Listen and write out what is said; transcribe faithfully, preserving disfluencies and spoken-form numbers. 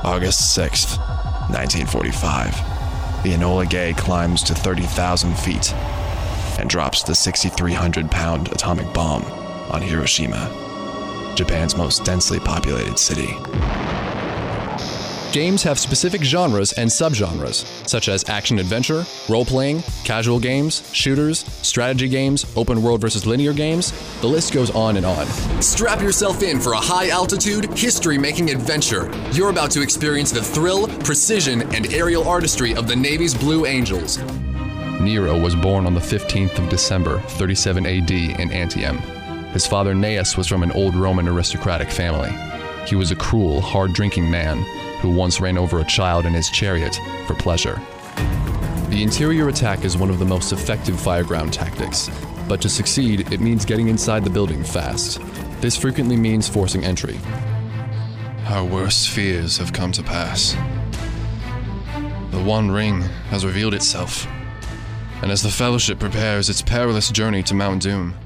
August sixth, nineteen forty-five. The Enola Gay climbs to thirty thousand feet and drops the six thousand three hundred pound atomic bomb on Hiroshima, Japan's most densely populated city. Games have specific genres and subgenres, such as action-adventure, role-playing, casual games, shooters, strategy games, open-world versus linear games. The list goes on and on. Strap yourself in for a high-altitude, history-making adventure. You're about to experience the thrill, precision, and aerial artistry of the Navy's Blue Angels. Nero was born on the fifteenth of December, thirty-seven A D in Antium. His father Gnaeus was from an old Roman aristocratic family. He was a cruel, hard-drinking man who once ran over a child in his chariot for pleasure. The interior attack is one of the most effective fireground tactics, but to succeed, it means getting inside the building fast. This frequently means forcing entry. Our worst fears have come to pass. The One Ring has revealed itself, and as the Fellowship prepares its perilous journey to Mount Doom,